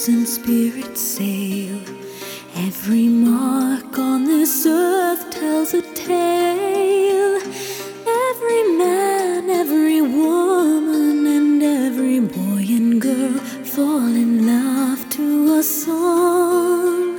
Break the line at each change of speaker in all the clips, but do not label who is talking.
and spirits sail. Every mark on this earth tells a tale. Every man, every woman, and every boy and girl fall in love to a song.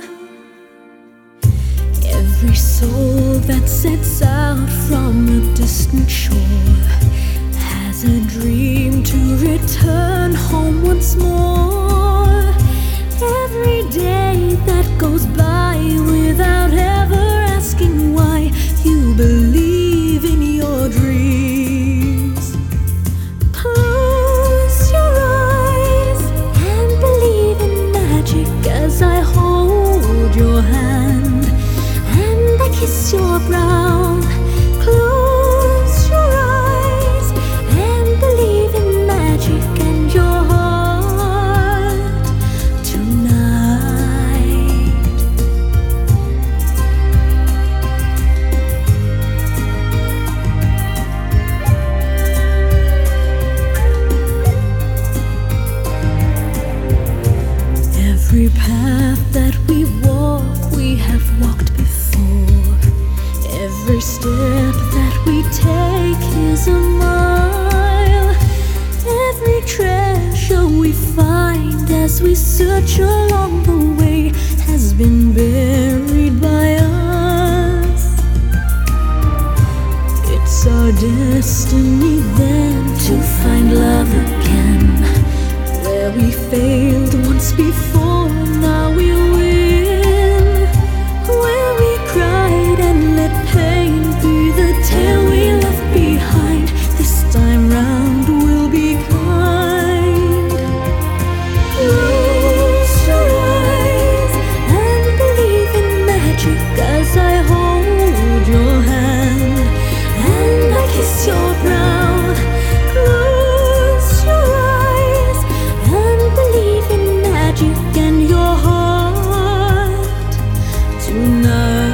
Every soul that sets out from a distant shore has a dream to return home once more. Every day that goes by without ever asking why, you believe in your dreams. Close your eyes and believe in magic as I hold your hand and I kiss your brow. Close your eyes and believe in magic and your heart tonight. Every path that we walk, we have walked before. Every step that we take is a mile. Every treasure we find as we search along the way has been buried by us. It's our destiny then to find love again. Where we failed once before, now we win. Where we cried and let pain be the tale we left behind, this time round we'll be kind. Close your eyes and believe in magic as I hold your hand and I kiss your brow. Close your eyes and believe in magic and your heart tonight.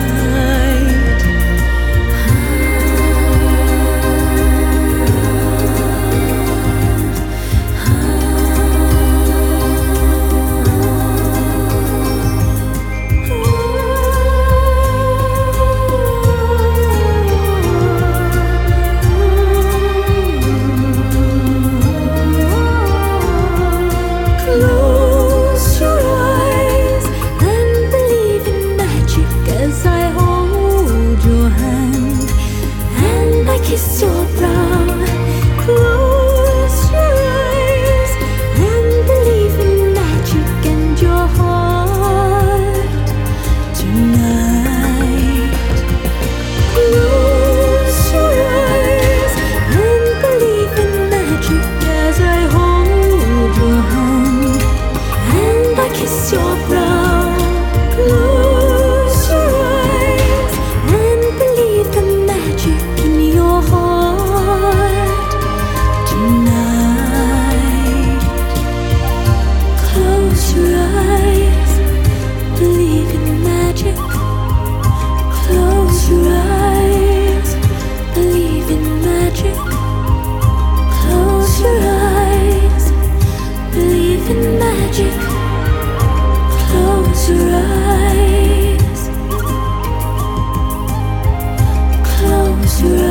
Close your eyes and believe in magic as I hold your hand and I kiss your brow. Close your eyes and believe in magic and your heart tonight. Close your eyes and believe in magic as I hold your hand and I kiss your brow. Close your eyes and believe the magic in your heart tonight. Close your eyes, believe in magic. Close your eyes, believe in magic. Close your eyes, believe in magic. Close your eyes. Close your eyes.